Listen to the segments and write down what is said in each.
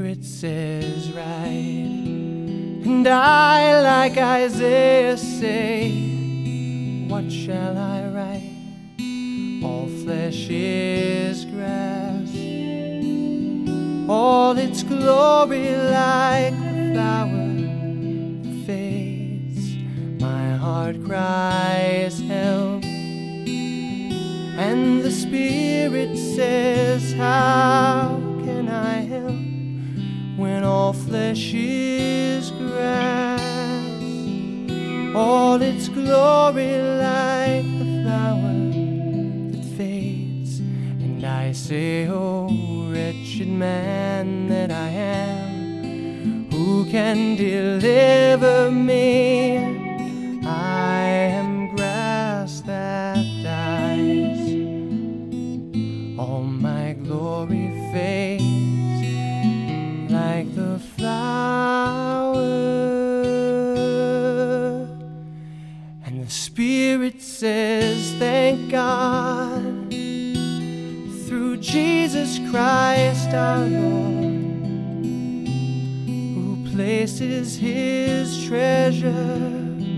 Spirit says right, and I, like Isaiah, say, what shall I write? All flesh is grass, all its glory like the flower that fades. My heart cries help, and the Spirit says, how can I help when all flesh is grass, all its glory like the flower that fades? And I say, oh, wretched man that I am, who can deliver me? I am grass that dies, all my glory fades like the flower. And the Spirit says, thank God, through Jesus Christ our Lord, who places His treasure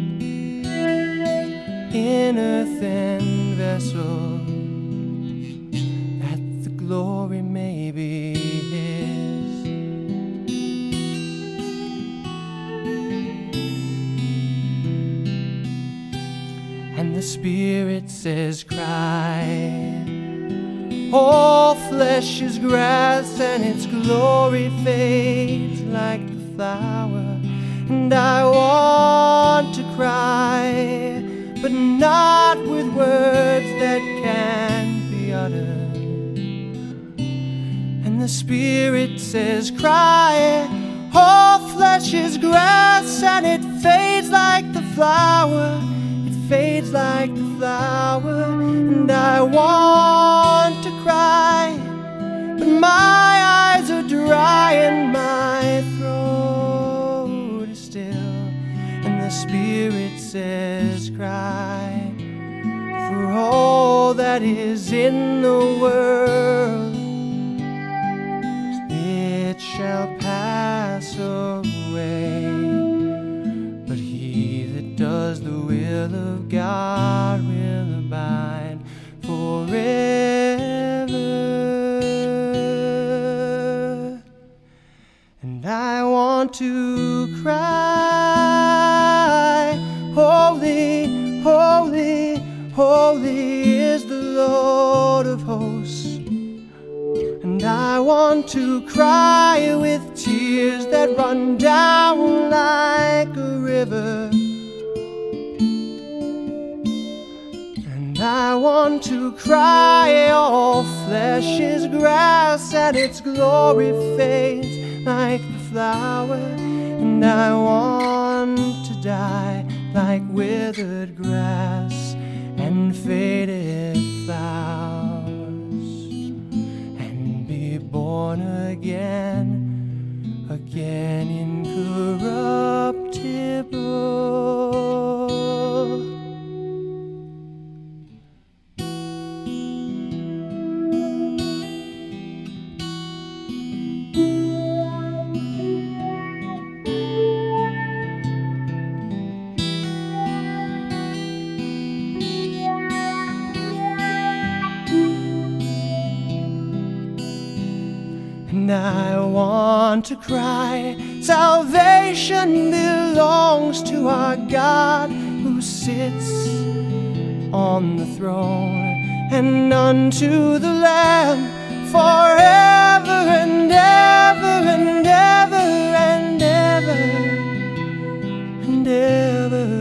in earthen vessels, that the glory may be His. And the Spirit says, cry, all flesh is grass and its glory fades like the flower. And I want to cry, but not with words that can't be uttered. And the Spirit says, cry, all flesh is grass and it fades like the flower. It fades like the flower. And I want to cry, but my eyes are dry and my throat is still. And the Spirit says, cry, for all that is in the world, it shall pass away, but he that does the will of God will abide forever. And I want to cry, holy, holy, holy is the Lord of hosts. And I want to cry with tears that run down like a river. And I want to cry, all flesh is grass and its glory fades like the flower. And I want to die like withered grass and faded flowers, and be born again, again incorruptible. And I want to cry, salvation belongs to our God who sits on the throne, and unto the Lamb forever and ever and ever and ever and ever.